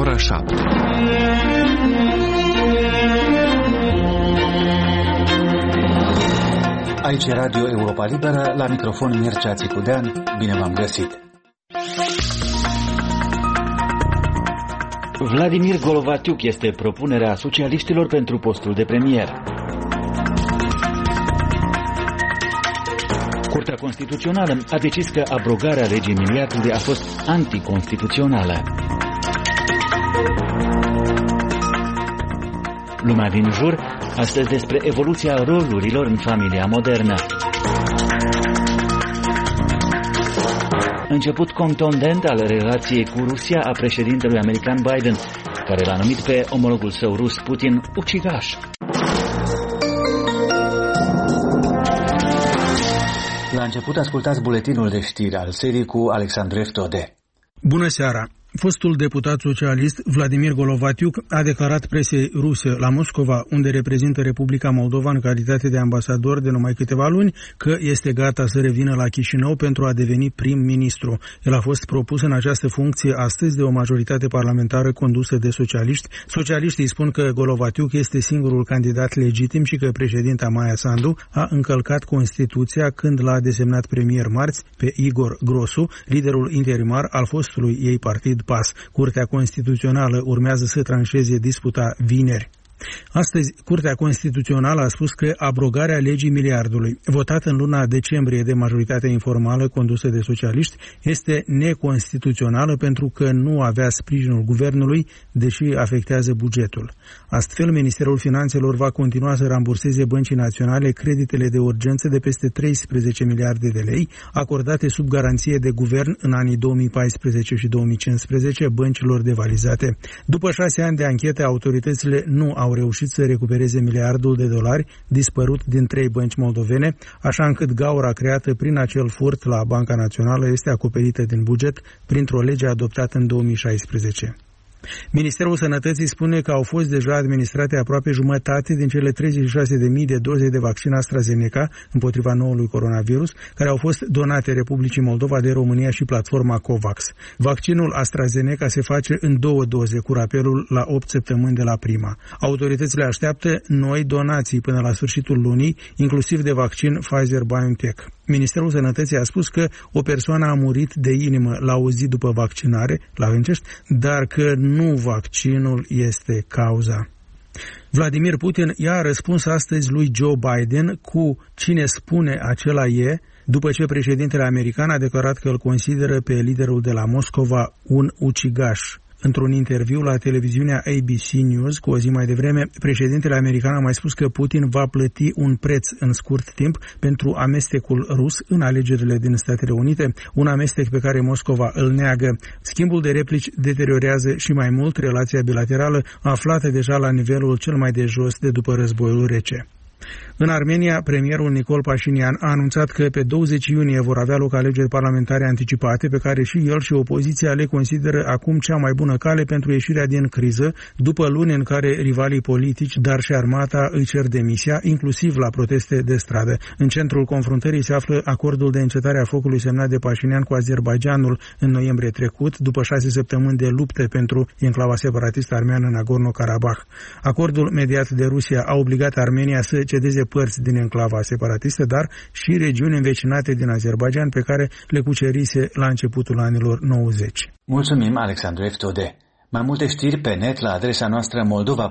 ora 7. Aici Radio Europa Liberă, la microfon Mircea Țicudean, bine v-am găsit. Vladimir Golovatiuk este propunerea socialiștilor pentru postul de premier. Curtea Constituțională a decis că abrogarea legii miliardului a fost anticonstituțională. Lumea din jur, astăzi despre evoluția rolurilor în familia modernă. Început contundent al relației cu Rusia a președintelui american Biden, care l-a numit pe omologul său rus Putin ucigaș. La început ascultați buletinul de știri al serii cu Alexandru Eftode. Bună seara! Fostul deputat socialist Vladimir Golovatiuk a declarat presei ruse la Moscova, unde reprezintă Republica Moldova în calitate de ambasador de numai câteva luni, că este gata să revină la Chișinău pentru a deveni prim-ministru. El a fost propus în această funcție astăzi de o majoritate parlamentară condusă de socialiști. Socialiștii spun că Golovatiuk este singurul candidat legitim și că președinta Maia Sandu a încălcat Constituția când l-a desemnat premier marți pe Igor Grosu, liderul interimar al fostului ei partid PAS. Curtea Constituțională urmează să tranșeze disputa vineri. Astăzi, Curtea Constituțională a spus că abrogarea legii miliardului, votată în luna decembrie de majoritatea informală condusă de socialiști, este neconstituțională pentru că nu avea sprijinul guvernului, deși afectează bugetul. Astfel, Ministerul Finanțelor va continua să ramburseze băncii naționale creditele de urgență de peste 13 miliarde de lei, acordate sub garanție de guvern în anii 2014 și 2015 băncilor devalizate. După 6 ani de anchete, autoritățile nu au reușit să recupereze miliardul de dolari dispărut din 3 bănci moldovene, așa încât gaura creată prin acel furt la Banca Națională este acoperită din buget printr-o lege adoptată în 2016. Ministerul Sănătății spune că au fost deja administrate aproape jumătate din cele 36.000 de doze de vaccin AstraZeneca împotriva noului coronavirus, care au fost donate Republicii Moldova de România și platforma COVAX. Vaccinul AstraZeneca se face în 2 doze, cu rapelul la 8 săptămâni de la prima. Autoritățile așteaptă noi donații până la sfârșitul lunii, inclusiv de vaccin Pfizer-BioNTech. Ministerul Sănătății a spus că o persoană a murit de inimă la o zi după vaccinare la Hâncești, dar că nu vaccinul este cauza. Vladimir Putin i-a răspuns astăzi lui Joe Biden cu "cine spune acela e", după ce președintele american a declarat că îl consideră pe liderul de la Moscova un ucigaș. Într-un interviu la televiziunea ABC News cu o zi mai devreme, președintele american a mai spus că Putin va plăti un preț în scurt timp pentru amestecul rus în alegerile din Statele Unite, un amestec pe care Moscova îl neagă. Schimbul de replici deteriorează și mai mult relația bilaterală, aflată deja la nivelul cel mai de jos de după războiul rece. În Armenia, premierul Nicol Pașinian a anunțat că pe 20 iunie vor avea loc alegeri parlamentare anticipate, pe care și el și opoziția le consideră acum cea mai bună cale pentru ieșirea din criză, după luni în care rivalii politici, dar și armata îi cer demisia, inclusiv la proteste de stradă. În centrul confruntării se află acordul de încetare a focului semnat de Pașinian cu Azerbaidjanul în noiembrie trecut, după 6 săptămâni de lupte pentru enclava separatistă armeană Nagorno-Karabakh. Acordul mediat de Rusia a obligat Armenia să cedeze părți din enclava separatistă, dar și regiuni învecinate din Azerbaidjan pe care le cucerise la începutul anilor 90. Mulțumim, Alexandru Eftode. Mai multe știri pe net la adresa noastră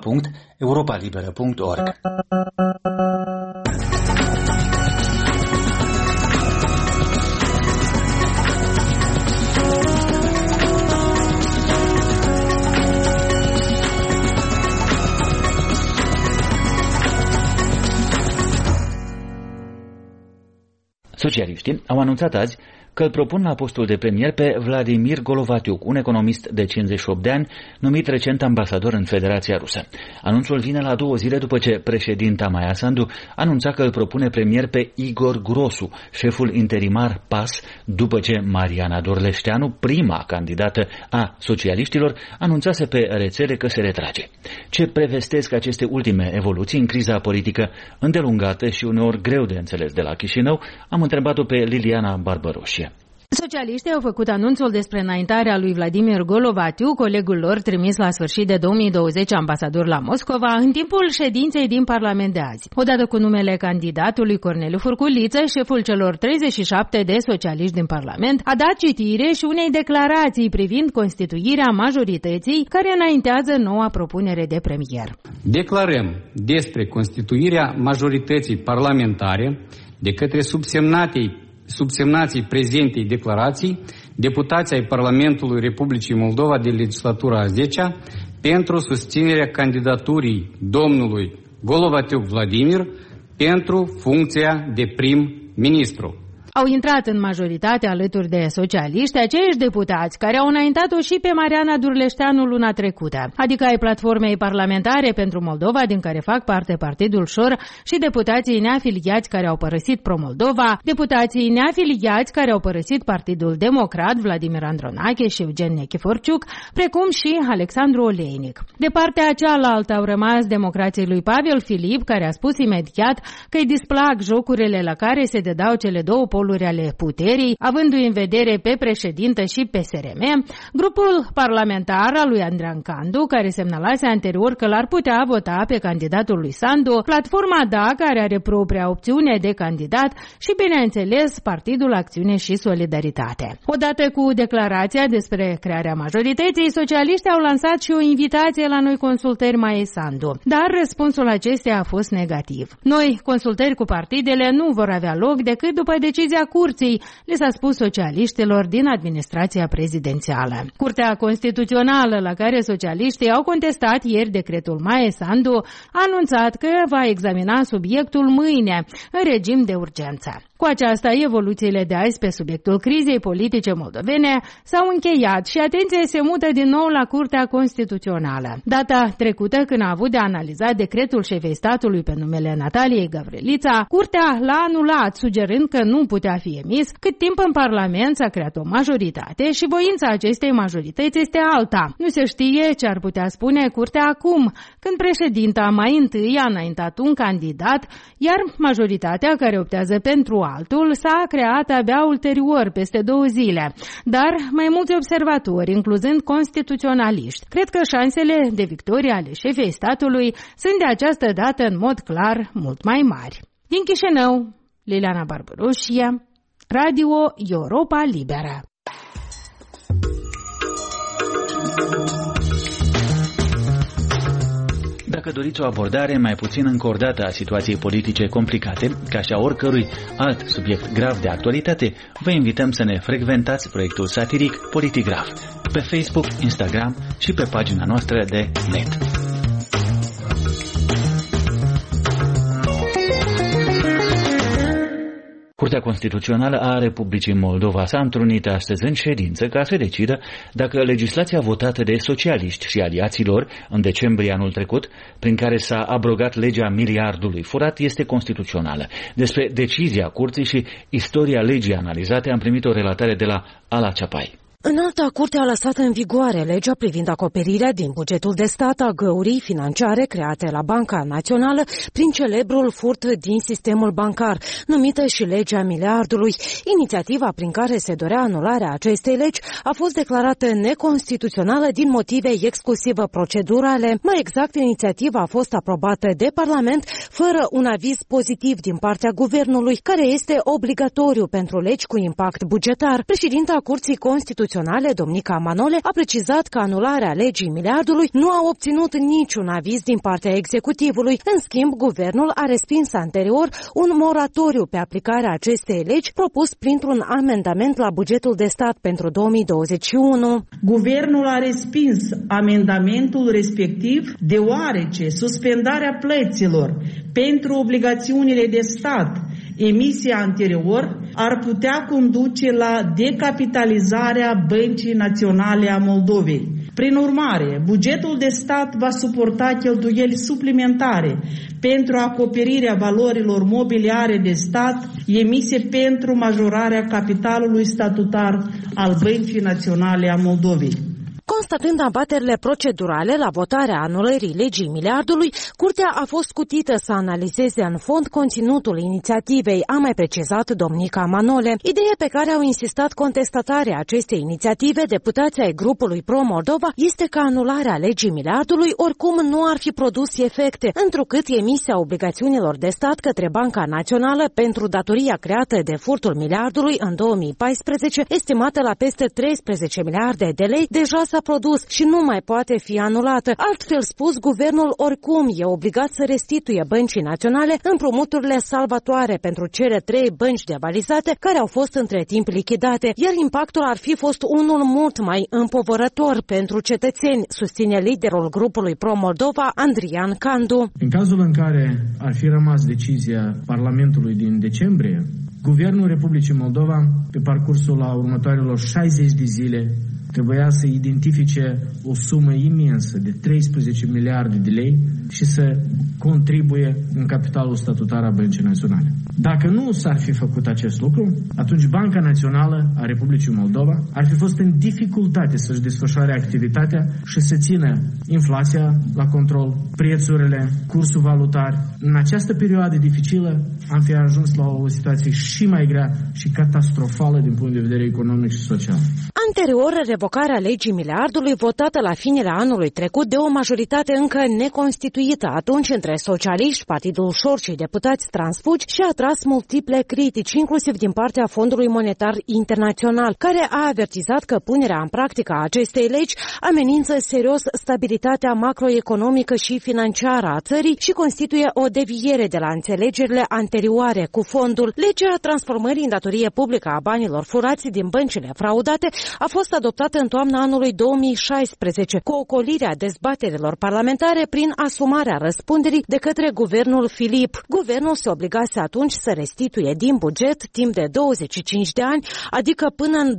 moldova.europalibera.org. Socialiștii au anunțat azi că îl propun la postul de premier pe Vladimir Golovatiuk, un economist de 58 de ani, numit recent ambasador în Federația Rusă. Anunțul vine la 2 zile după ce președinta Maia Sandu anunța că îl propune premier pe Igor Grosu, șeful interimar PAS, după ce Mariana Dorleșteanu, prima candidată a socialiștilor, anunțase pe rețele că se retrage. Ce prevestesc aceste ultime evoluții în criza politică îndelungată și uneori greu de înțeles de la Chișinău, am întrebat-o pe Liliana Barbăroșie. Socialiștii au făcut anunțul despre înaintarea lui Vladimir Golovatiu, colegul lor trimis la sfârșit de 2020 ambasador la Moscova, în timpul ședinței din Parlament de azi. Odată cu numele candidatului Corneliu Furculiță, șeful celor 37 de socialiști din Parlament a dat citire și unei declarații privind constituirea majorității care înaintează noua propunere de premier. Declarăm despre constituirea majorității parlamentare de către subsemnații prezentei declarații, deputații ai Parlamentului Republicii Moldova de legislatura a 10-a, pentru susținerea candidaturii domnului Golovatiu Vladimir pentru funcția de prim-ministru. Au intrat în majoritate alături de socialiști aceiași deputați care au înaintat-o și pe Mariana Durleșteanu luna trecută, adică ai platformei parlamentare pentru Moldova, din care fac parte Partidul Șor, și deputații neafiliați care au părăsit Pro-Moldova, deputații neafiliați care au părăsit Partidul Democrat, Vladimir Andronache și Eugen Nechiforciuc, precum și Alexandru Oleinic. De partea cealaltă au rămas democrații lui Pavel Filip, care a spus imediat că îi displag jocurile la care se dedau cele două ale puterii, avându-i în vedere pe președintă și pe SRM, grupul parlamentar al lui Andrean Candu, care semnalase anterior că l-ar putea vota pe candidatul lui Sandu, Platforma Da, care are propria opțiune de candidat și, bineînțeles, Partidul Acțiune și Solidaritate. Odată cu declarația despre crearea majorității, socialiștii au lansat și o invitație la noi consultări Maie Sandu, dar răspunsul acesteia a fost negativ. Noi consultări cu partidele nu vor avea loc decât după decizia Curții, le s-a spus socialiștilor din administrația prezidențială. Curtea Constituțională, la care socialiștii au contestat ieri decretul Maie Sandu, a anunțat că va examina subiectul mâine, în regim de urgență. Cu aceasta, evoluțiile de azi pe subiectul crizei politice moldovene s-au încheiat și atenția se mută din nou la Curtea Constituțională. Data trecută, când a avut de analizat decretul șefei statului pe numele Nataliei Gavrilița, Curtea l-a anulat, sugerând că nu putea fi emis cât timp în Parlament s-a creat o majoritate și voința acestei majorități este alta. Nu se știe ce ar putea spune Curtea acum, când președinta mai întâi a înaintat un candidat, iar majoritatea care optează pentru altul s-a creat abia ulterior, peste 2 zile. Dar mai mulți observatori, incluzând constituționaliști, cred că șansele de victorie ale șefei statului sunt de această dată în mod clar mult mai mari. Din Chișinău, Liliana Barbaroșia, Radio Europa Liberă. Dacă doriți o abordare mai puțin încordată a situației politice complicate, ca și a oricărui alt subiect grav de actualitate, vă invităm să ne frecventați proiectul satiric Politigraf pe Facebook, Instagram și pe pagina noastră de net. Curtea Constituțională a Republicii Moldova s-a întrunit astăzi în ședință ca să decidă dacă legislația votată de socialiști și aliații lor în decembrie anul trecut, prin care s-a abrogat legea miliardului furat, este constituțională. Despre decizia Curții și istoria legii analizate am primit o relatare de la Ala Ceapai. Înalta Curte a lăsat în vigoare legea privind acoperirea din bugetul de stat a găurii financiare create la Banca Națională prin celebrul furt din sistemul bancar, numită și legea miliardului. Inițiativa prin care se dorea anularea acestei legi a fost declarată neconstituțională din motive exclusiv procedurale. Mai exact, inițiativa a fost aprobată de Parlament fără un aviz pozitiv din partea guvernului, care este obligatoriu pentru legi cu impact bugetar. Președinta Curții Constituționale, Domnica Manole, a precizat că anularea legii miliardului nu a obținut niciun aviz din partea executivului. În schimb, guvernul a respins anterior un moratoriu pe aplicarea acestei legi propus printr-un amendament la bugetul de stat pentru 2021. Guvernul a respins amendamentul respectiv deoarece suspendarea plăților pentru obligațiunile de stat emise anterior ar putea conduce la decapitalizarea Băncii Naționale a Moldovei. Prin urmare, bugetul de stat va suporta cheltuieli suplimentare pentru acoperirea valorilor mobiliare de stat emise pentru majorarea capitalului statutar al Băncii Naționale a Moldovei. Constatând abaterile procedurale la votarea anulării legii miliardului, Curtea a fost scutită să analizeze în fond conținutul inițiativei, a mai precizat Domnica Manole. Ideea pe care au insistat contestatarii acestei inițiative, deputații ai grupului Pro-Moldova, este că anularea legii miliardului oricum nu ar fi produs efecte, întrucât emisia obligațiunilor de stat către Banca Națională pentru datoria creată de furtul miliardului în 2014, estimată la peste 13 miliarde de lei, deja s-a produs și nu mai poate fi anulată. Altfel spus, guvernul oricum e obligat să restituie Băncii Naționale împrumuturile salvatoare pentru cele 3 bănci devalizate care au fost între timp lichidate, iar impactul ar fi fost unul mult mai împovărător pentru cetățeni, susține liderul grupului Pro-Moldova, Andrian Candu. În cazul în care ar fi rămas decizia Parlamentului din decembrie, Guvernul Republicii Moldova, pe parcursul la următoarelor 60 de zile, trebuia să identifice o sumă imensă de 13 miliarde de lei și să contribuie în capitalul statutar a Băncii Naționale. Dacă nu s-ar fi făcut acest lucru, atunci Banca Națională a Republicii Moldova ar fi fost în dificultate să-și desfășoare activitatea și să țină inflația la control, prețurile, cursul valutar. În această perioadă dificilă am fi ajuns la o situație și mai grea și catastrofală din punct de vedere economic și social. Anterior, revocarea legii miliardului, votată la finele anului trecut de o majoritate încă neconstituită atunci între socialiști, Partidul Șor și deputați transfugi, și a atras multiple critici, inclusiv din partea Fondului Monetar Internațional, care a avertizat că punerea în practică a acestei legi amenință serios stabilitatea macroeconomică și financiară a țării și constituie o deviere de la înțelegerile anterioare cu fondul. Legea transformării în datorie publică a banilor furați din băncile fraudate a fost adoptată în toamna anului 2016, cu ocolirea dezbaterilor parlamentare prin asumarea răspunderii de către guvernul Filip. Guvernul se obligase atunci să restituie din buget timp de 25 de ani, adică până în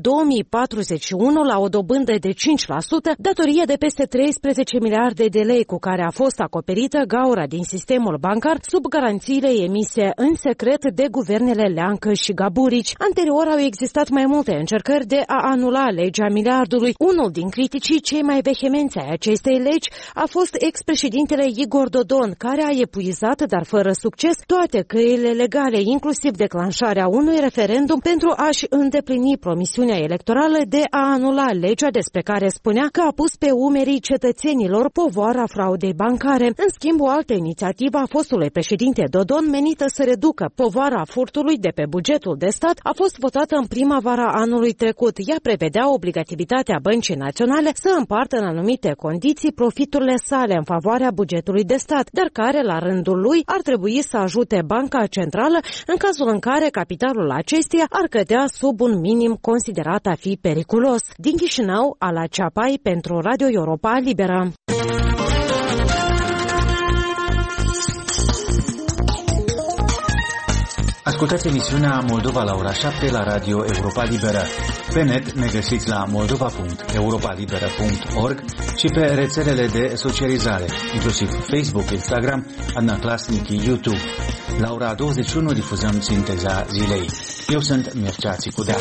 2041, la o dobândă de 5%, datorie de peste 13 miliarde de lei cu care a fost acoperită gaura din sistemul bancar sub garanțiile emise în secret de guvernele Leancă și Gaburici. Anterior au existat mai multe încercări de a anula legea miliardului. Unul din criticii cei mai vehemenți ai acestei legi a fost ex-președintele Igor Dodon, care a epuizat, dar fără succes, toate căile legale, inclusiv declanșarea unui referendum pentru a-și îndeplini promisiunea electorală de a anula legea despre care spunea că a pus pe umerii cetățenilor povara fraudei bancare. În schimb, o altă inițiativă a fostului președinte Dodon, menită să reducă povara furtului de pe bugetul de stat, a fost votată în primăvara anului trecut. Ea prevedea obligativitatea Băncii Naționale să împartă în anumite condiții profiturile sale în favoarea bugetului de stat, dar care, la rândul lui, ar trebui să ajute Banca Centrală în cazul în care capitalul acesteia ar cădea sub un minim considerat a fi periculos. Din Chișinău, Ala Ceapai pentru Radio Europa Liberă. Ascultați emisiunea Moldova la ora 7 la Radio Europa Liberă. Pe net ne găsiți la moldova.europalibera.org și pe rețelele de socializare, inclusiv Facebook, Instagram, Adnaclasnic, YouTube. La ora 21 difuzăm sinteza zilei. Eu sunt Mircea Țicudea.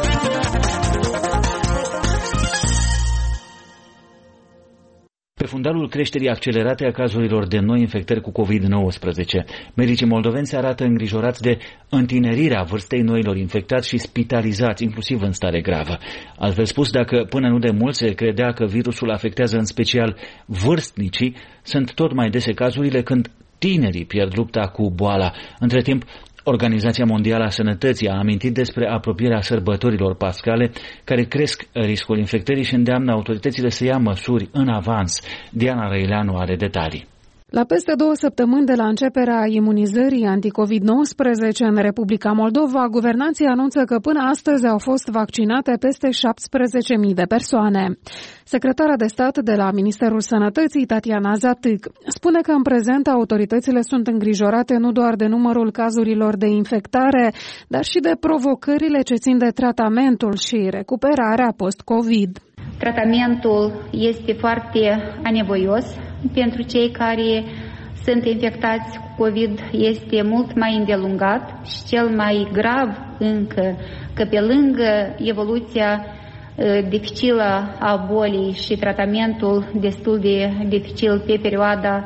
Pe fundalul creșterii accelerate a cazurilor de noi infectări cu COVID-19, medicii moldoveni se arată îngrijorați de întinerirea vârstei noilor infectați și spitalizați, inclusiv în stare gravă. Altfel spus, dacă până nu de mult se credea că virusul afectează în special vârstnicii, sunt tot mai dese cazurile când tinerii pierd lupta cu boala. Între timp, Organizația Mondială a Sănătății a amintit despre apropierea sărbătorilor pascale, care cresc riscul infectării și îndeamnă autoritățile să ia măsuri în avans. Diana Răileanu are detalii. La peste 2 săptămâni de la începerea imunizării anticovid-19 în Republica Moldova, guvernanții anunță că până astăzi au fost vaccinate peste 17.000 de persoane. Secretara de stat de la Ministerul Sănătății, Tatiana Zatâc, spune că în prezent autoritățile sunt îngrijorate nu doar de numărul cazurilor de infectare, dar și de provocările ce țin de tratamentul și recuperarea post-COVID. Tratamentul este foarte anevoios pentru cei care sunt infectați cu COVID, este mult mai îndelungat și cel mai grav încă că pe lângă evoluția dificilă a bolii și tratamentul destul de dificil pe perioada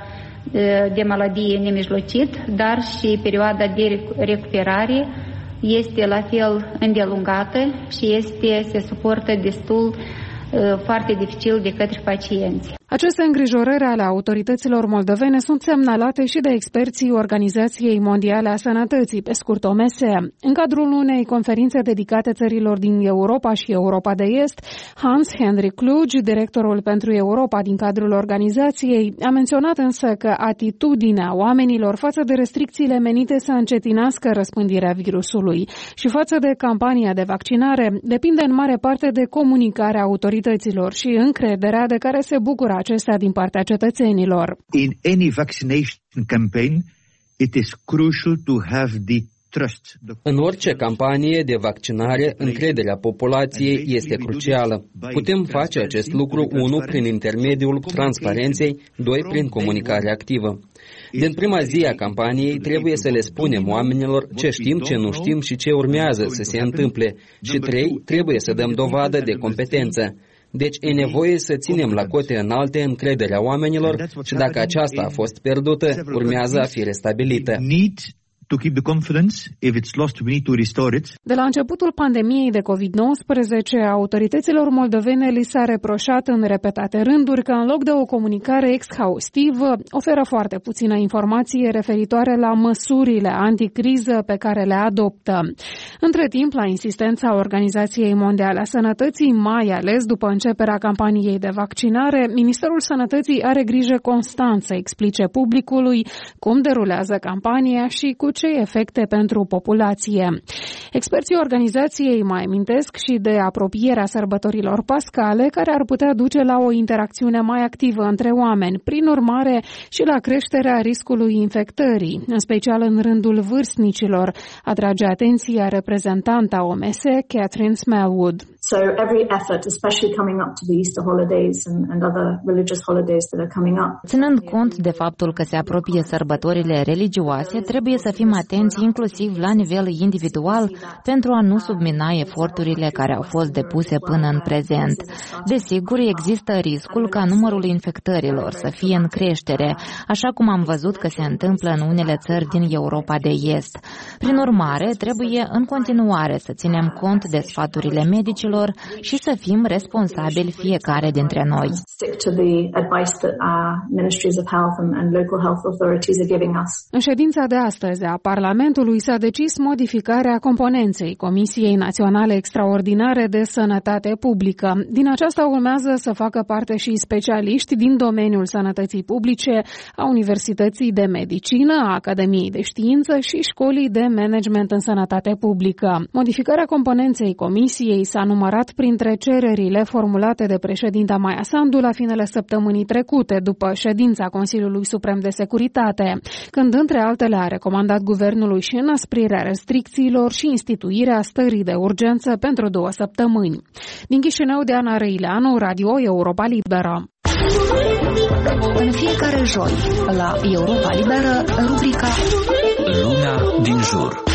de maladie nemijlocit, dar și perioada de recuperare este la fel îndelungată și se suportă destul foarte dificil de către pacienți. Aceste îngrijorări ale autorităților moldovene sunt semnalate și de experții Organizației Mondiale a Sănătății, pe scurt OMS. În cadrul unei conferințe dedicate țărilor din Europa și Europa de Est, Hans-Henrik Kluge, directorul pentru Europa din cadrul organizației, a menționat însă că atitudinea oamenilor față de restricțiile menite să încetinească răspândirea virusului și față de campania de vaccinare depinde în mare parte de comunicarea autorităților și încrederea de care se bucură acestea din partea cetățenilor. In any vaccination campaign, it is crucial to have the trust. În orice campanie de vaccinare, încrederea populației este crucială. Putem face acest lucru, 1, prin intermediul transparenței, 2, prin comunicare activă. Din prima zi a campaniei trebuie să le spunem oamenilor ce știm, ce nu știm și ce urmează să se întâmple. Și 3, trebuie să dăm dovadă de competență. Deci e nevoie să ținem la cote înalte încrederea oamenilor și dacă aceasta a fost pierdută, urmează a fi restabilită. To keep the confidence, if it's lost, we need to restore it. De la începutul pandemiei de COVID-19, autorităților moldovene li s-a reproșat în repetate rânduri că în loc de o comunicare exhaustivă, oferă foarte puțină informație referitoare la măsurile anticriză pe care le adoptă. Între timp, la insistența Organizației Mondiale a Sănătății, mai ales după începerea campaniei de vaccinare, Ministerul Sănătății are grijă constant să explice publicului cum derulează campania și cu ce efecte pentru populație. Experții organizației mai amintesc și de apropierea sărbătorilor pascale, care ar putea duce la o interacțiune mai activă între oameni, prin urmare și la creșterea riscului infectării, în special în rândul vârstnicilor, atrage atenția reprezentanta OMS, Catherine Smallwood. So every effort, especially coming up to the Easter holidays and other religious holidays that are coming up. Ținând cont de faptul că se apropie sărbătorile religioase, trebuie să fim atenți inclusiv la nivel individual pentru a nu submina eforturile care au fost depuse până în prezent. Desigur, există riscul ca numărul infectărilor să fie în creștere, așa cum am văzut că se întâmplă în unele țări din Europa de Est. Prin urmare, trebuie în continuare să ținem cont de sfaturile medicilor și să fim responsabili fiecare dintre noi. În ședința de astăzi a Parlamentului s-a decis modificarea componenței Comisiei Naționale Extraordinare de Sănătate Publică. Din aceasta urmează să facă parte și specialiști din domeniul sănătății publice, a Universității de Medicină, a Academiei de Știință și Școlii de Management în Sănătate Publică. Modificarea componenței Comisiei s-a numărat printre cererile formulate de președinta Maia Sandu la finele săptămânii trecute, după ședința Consiliului Suprem de Securitate, când, între altele, a recomandat guvernului și înăsprirea restricțiilor și instituirea stării de urgență pentru 2 săptămâni. Din Chișinău, Diana Răileanu, Radio Europa Liberă. În fiecare joi, la Europa Liberă, rubrica Lumea din jur.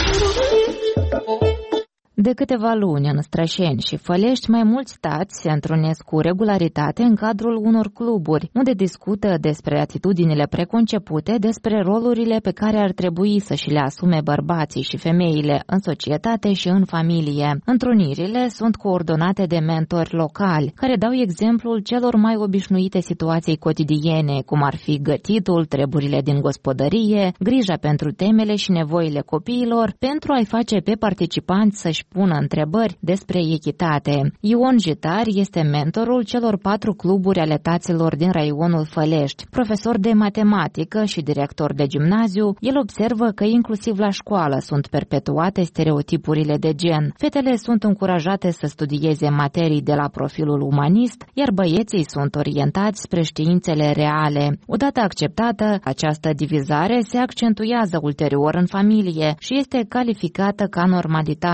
De câteva luni, în Strășeni și Fălești, mai mulți tați se întrunesc cu regularitate în cadrul unor cluburi, unde discută despre atitudinile preconcepute, despre rolurile pe care ar trebui să și le asume bărbații și femeile în societate și în familie. Întrunirile sunt coordonate de mentori locali, care dau exemplul celor mai obișnuite situații cotidiene, cum ar fi gătitul, treburile din gospodărie, grija pentru temele și nevoile copiilor, pentru a-i face pe participanți să-și pună întrebări despre echitate. Ion Jitar este mentorul celor 4 cluburi ale taților din raionul Fălești. Profesor de matematică și director de gimnaziu, el observă că inclusiv la școală sunt perpetuate stereotipurile de gen. Fetele sunt încurajate să studieze materii de la profilul umanist, iar băieții sunt orientați spre științele reale. Odată acceptată, această divizare se accentuează ulterior în familie și este calificată ca normalitate,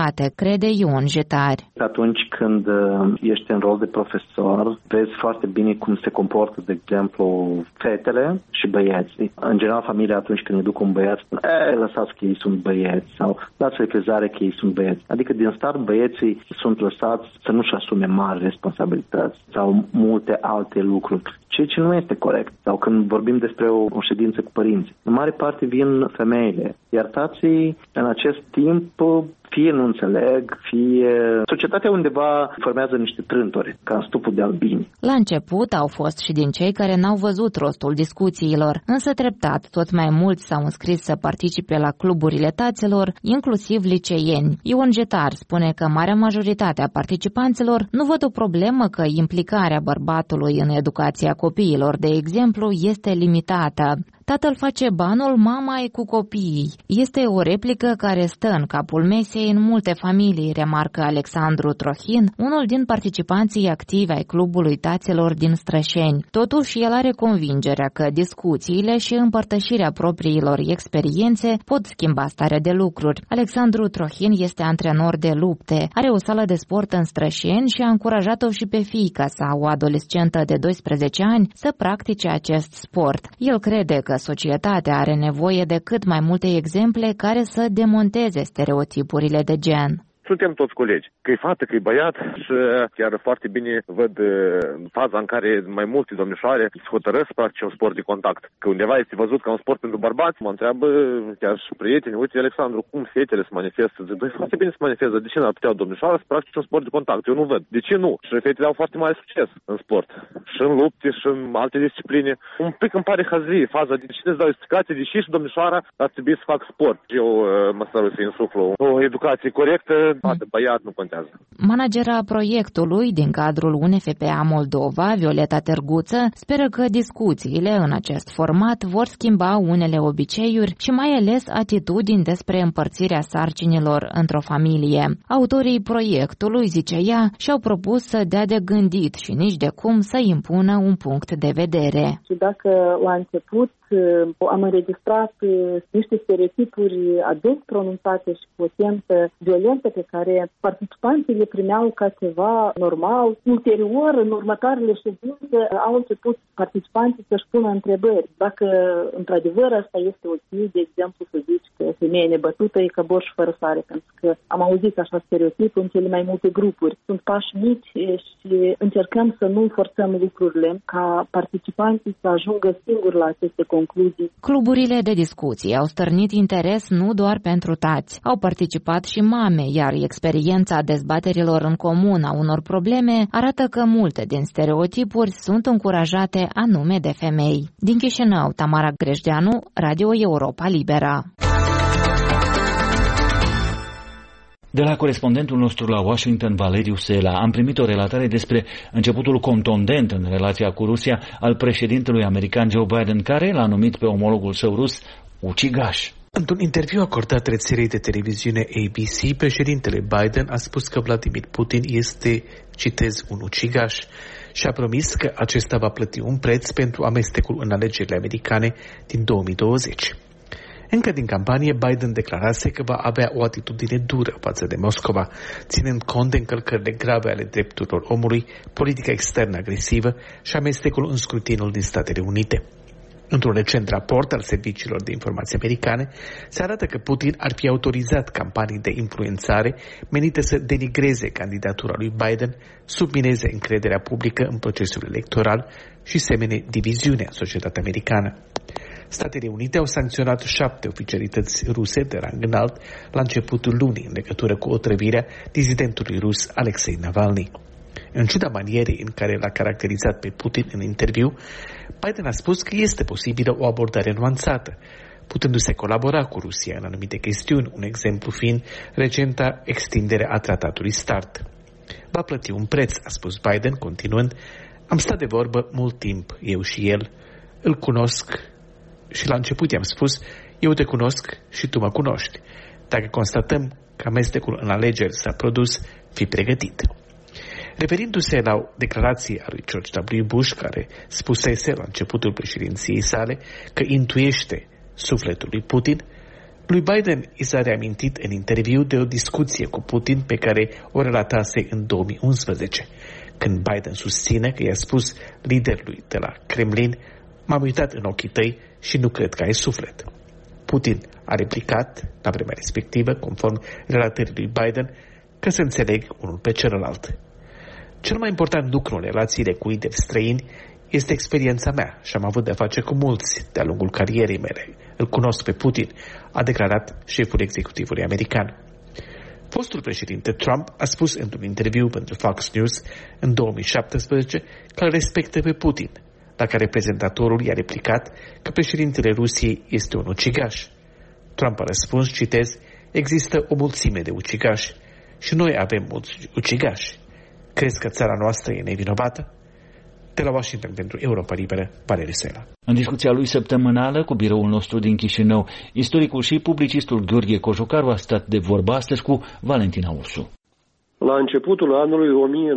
crede Ion Jetar. Atunci când ești în rol de profesor, vezi foarte bine cum se comportă, de exemplu, fetele și băieții. În general, familia atunci când îi duc un băiat, spune, lăsați că ei sunt băieți sau dați-le crezare că ei sunt băieți. Adică din start băieții sunt lăsați să nu-și asume mari responsabilități sau multe alte lucruri, ceea ce nu este corect. Sau când vorbim despre o ședință cu părinți, în mare parte vin femeile, iar tații în acest timp fie nu înțeleg, fie societatea undeva formează niște trântori, ca în stupul de albini. La început au fost și din cei care n-au văzut rostul discuțiilor, însă treptat tot mai mulți s-au înscris să participe la cluburile taților, inclusiv liceieni. Ion Jetar spune că marea majoritate a participanților nu văd o problemă că implicarea bărbatului în educația copiilor, de exemplu, este limitată. Tatăl face banul, mama e cu copiii. Este o replică care stă în capul mesei în multe familii, remarcă Alexandru Trohin, unul din participanții activi ai clubului taților din Strășeni. Totuși, el are convingerea că discuțiile și împărtășirea propriilor experiențe pot schimba starea de lucruri. Alexandru Trohin este antrenor de lupte, are o sală de sport în Strășeni și a încurajat-o și pe fiica sa, o adolescentă de 12 ani, să practice acest sport. El crede că societatea are nevoie de cât mai multe exemple care să demonteze stereotipurile de gen. Suntem toți colegi, că e fată, că e băiat și chiar foarte bine văd faza în care mai multe domnișoare se hotărăsc să practice un sport de contact. Că undeva este văzut ca un sport pentru bărbați, mă întreabă chiar și prieteni, uite Alexandru, cum fetele se manifestă? Zic, băi, foarte bine se manifestă, de ce n-ar putea o domnișoară să practice un sport de contact? Eu nu văd. De ce nu? Și fetele au foarte mare succes în sport. Și în lupte, și în alte discipline. Un pic îmi pare hazie faza de ce îți dau explicații, deși și domnișoara ar trebui să fac sport. Eu mă stau să insuflu o educație corectă. Băiat nu contează. Managera proiectului din cadrul UNFPA Moldova, Violeta Târguță, speră că discuțiile în acest format vor schimba unele obiceiuri și mai ales atitudini despre împărțirea sarcinilor într-o familie. Autorii proiectului, zice ea, și-au propus să dea de gândit și nici de cum să impună un punct de vedere. Și dacă la început am înregistrat niște stereotipuri adânc pronunțate și cu o tentă violentă pe care participanții le primeau ca ceva normal. Ulterior, în următoarele ședințe, au început participanții să-și pună întrebări. Dacă într-adevăr asta este ok, de exemplu, să zici că femeia nebătută e căborș fără sare, pentru că am auzit așa stereotip în cele mai multe grupuri. Sunt pași mici și încercăm să nu forțăm lucrurile ca participanții să ajungă singuri la aceste concluzii. Cluburile de discuții au stârnit interes nu doar pentru tați. Au participat și mame, iar experiența dezbaterilor în comun a unor probleme arată că multe din stereotipuri sunt încurajate anume de femei. Din Chișinău, Tamara Grejdeanu, Radio Europa Libera. De la corespondentul nostru la Washington, Valeriu Sela, am primit o relatare despre începutul contundent în relația cu Rusia al președintelui american Joe Biden, care l-a numit pe omologul său rus ucigaș. Într-un interviu acordat rețelei de televiziune ABC, președintele Biden a spus că Vladimir Putin este, citez, un ucigaș și a promis că acesta va plăti un preț pentru amestecul în alegerile americane din 2020. Încă din campanie, Biden declarase că va avea o atitudine dură față de Moscova, ținând cont de încălcările grave ale drepturilor omului, politica externă agresivă și amestecul în scrutinul din Statele Unite. Într-un recent raport al serviciilor de informații americane, se arată că Putin ar fi autorizat campanii de influențare menite să denigreze candidatura lui Biden, submineze încrederea publică în procesul electoral și semene diviziune în societatea americană. Statele Unite au sancționat 7 oficialități ruse de rang înalt la începutul lunii în legătură cu otrăvirea dizidentului rus Alexei Navalny. În ciuda manierei în care l-a caracterizat pe Putin în interviu, Biden a spus că este posibilă o abordare nuanțată, putându-se colabora cu Rusia în anumite chestiuni, un exemplu fiind recenta extindere a tratatului START. Va plăti un preț, a spus Biden, continuând, am stat de vorbă mult timp, eu și el, îl cunosc și la început i-am spus, eu te cunosc și tu mă cunoști. Dacă constatăm că amestecul în alegeri s-a produs, fi pregătit. Referindu-se la o declarație a lui George W. Bush, care spusese la începutul președinției sale că intuiește sufletul lui Putin, Lui Biden i s-a reamintit în interviu de o discuție cu Putin pe care o relatase în 2011, când Biden susține că i-a spus liderului de la Kremlin: "M-am uitat în ochii tăi și nu cred că ai suflet." Putin a replicat la vremea respectivă, conform relatării lui Biden, că se înțeleg unul pe celălalt. Cel mai important lucru în relațiile cu lideri străini este experiența mea și am avut de-a face cu mulți de-a lungul carierei mele. Îl cunosc pe Putin, a declarat șeful executivului american. Fostul președinte Trump a spus într-un interviu pentru Fox News în 2017 că îl respectă pe Putin, la care prezentatorul i-a replicat că președintele Rusiei este un ucigaș. Trump a răspuns, citez: "Există o mulțime de ucigași și noi avem mulți ucigași. Crezi că țara noastră e nevinovată?" De la Washington pentru Europa Liberă, Valeriu Sela. În discuția lui săptămânală cu biroul nostru din Chișinău, istoricul și publicistul Gheorghe Cojocaru a stat de vorbă astăzi cu Valentina Ursu. La începutul anului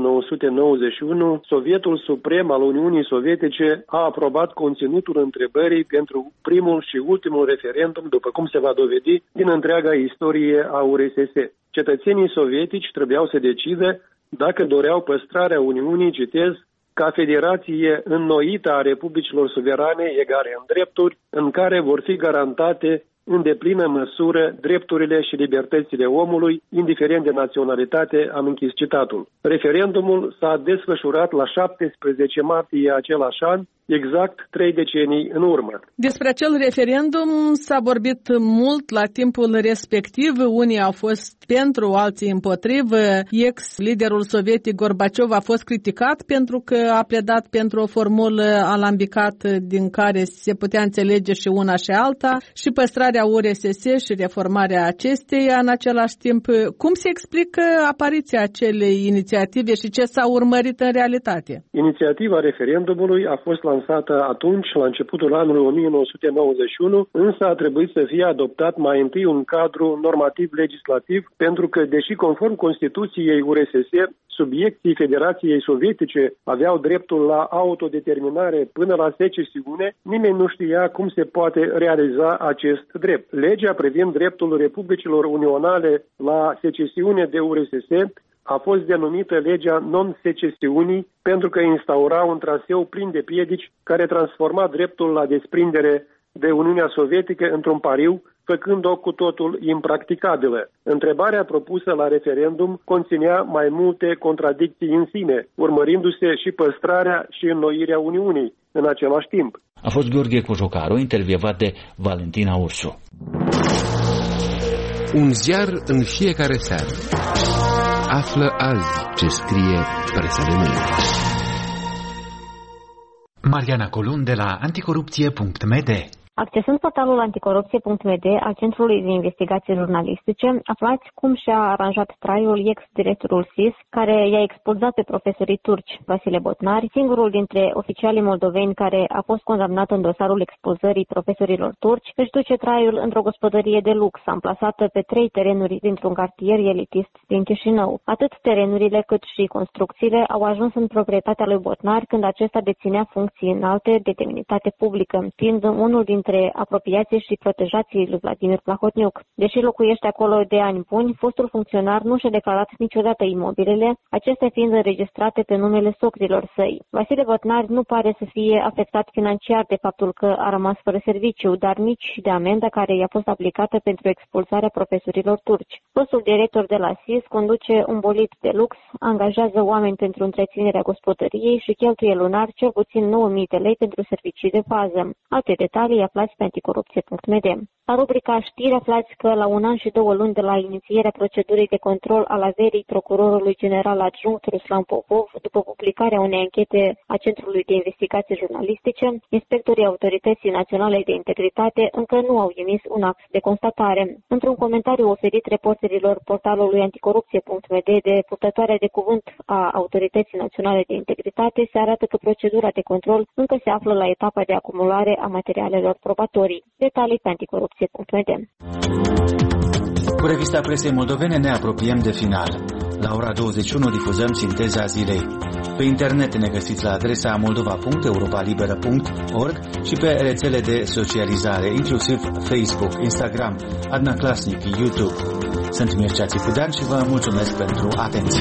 1991, Sovietul Suprem al Uniunii Sovietice a aprobat conținutul întrebării pentru primul și ultimul referendum, după cum se va dovedi, din întreaga istorie a URSS. Cetățenii sovietici trebuiau să decidă dacă doreau păstrarea Uniunii, citez, ca federație înnoită a republicilor suverane egale în drepturi, în care vor fi garantate în deplină măsură drepturile și libertățile omului, indiferent de naționalitate, am închis citatul. Referendumul s-a desfășurat la 17 martie același an, exact 3 decenii în urmă. Despre acel referendum s-a vorbit mult la timpul respectiv. Unii au fost pentru, alții împotrivă. Ex-liderul sovietic Gorbaciov a fost criticat pentru că a pledat pentru o formulă alambicată din care se putea înțelege și una și alta și păstrarea URSS și reformarea acesteia în același timp. Cum se explică apariția acelei inițiative și ce s-a urmărit în realitate? Inițiativa referendumului a fost lansată atunci, la începutul anului 1991, însă a trebuit să fie adoptat mai întâi un cadru normativ legislativ, pentru că, deși conform Constituției URSS, subiecții Federației Sovietice aveau dreptul la autodeterminare până la secesiune, nimeni nu știa cum se poate realiza acest drept. Legea privind dreptul republicilor unionale la secesiune de URSS a fost denumită legea non-secesiunii pentru că instaura un traseu plin de piedici care transforma dreptul la desprindere de Uniunea Sovietică într-un pariu, făcând-o cu totul impracticabilă. Întrebarea propusă la referendum conținea mai multe contradicții în sine, urmărindu-se și păstrarea și înnoirea Uniunii în același timp. A fost Gheorghe Cojocaru, intervievat de Valentina Ursu. Un ziar în fiecare seară. Află azi ce scrie presa de mâine. Mariana Colun de la anticorupție.md. Accesând portalul anticorupție.md al Centrului de Investigații Jurnalistice, aflați cum și-a aranjat traiul ex-directorul SIS, care i-a expulzat pe profesorii turci, Vasile Botnari, singurul dintre oficialii moldoveni care a fost condamnat în dosarul expulzării profesorilor turci, își duce traiul într-o gospodărie de lux, amplasată pe 3 terenuri dintr-un cartier elitist din Chișinău. Atât terenurile cât și construcțiile au ajuns în proprietatea lui Botnari când acesta deținea funcții înalte de demnitate publică, fiind unul dintre apropiații și protejații lui Vladimir Plahotniuc. Deși locuiește acolo de ani buni, fostul funcționar nu și-a declarat niciodată imobilele, acestea fiind înregistrate pe numele socrilor săi. Vasile Botnari nu pare să fie afectat financiar de faptul că a rămas fără serviciu, dar nici de amenda care i-a fost aplicată pentru expulsarea profesorilor turci. Fostul director de la SIS conduce un bolid de lux, angajează oameni pentru întreținerea gospodăriei și cheltuie lunar cel puțin 9.000 de lei pentru servicii de fază. Alte detalii aflați pe anticorupție.md. La rubrica știri aflați că la 1 an și 2 luni de la inițierea procedurii de control al averii procurorului general adjunct Ruslan Popov, după publicarea unei anchete a Centrului de Investigații Jurnalistice, inspectorii Autorității Naționale de Integritate încă nu au emis un act de constatare. Într-un comentariu oferit reporterilor portalului anticorupție.md de purtătoarea de cuvânt a Autorității Naționale de Integritate, se arată că procedura de control încă se află la etapa de acumulare a materialelor probatorii. Detalii pe anticorupție.md. Cu revista presei moldovene ne apropiem de final. La ora 21 difuzăm Sinteza zilei. Pe internet ne găsiți la adresa moldova.europalibera.org și pe rețele de socializare, inclusiv Facebook, Instagram, Adna Clasnic, YouTube. Sunt Mircea Țipudean și vă mulțumesc pentru atenție.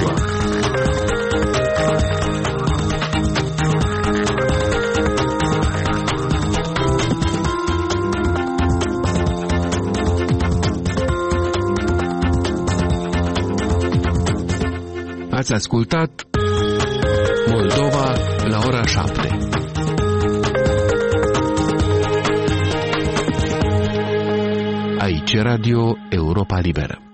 Ați ascultat Moldova la ora 7. Aici Radio Europa Liberă.